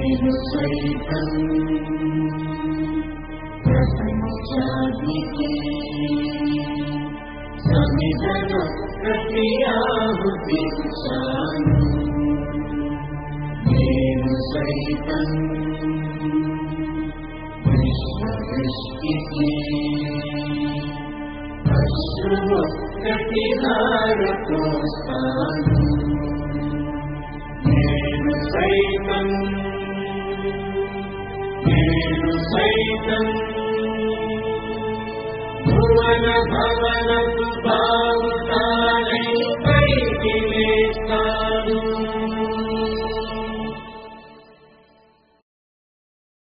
నేను సైతం ప్రపంచానికి సమిధనొక్కటి ఆహుతించాను. నేను సైతం విశ్వ సృష్టికి అశ్రుమొక్కటి ధారపోస్తాను. నేను సైతం భువన భవనపు బావుట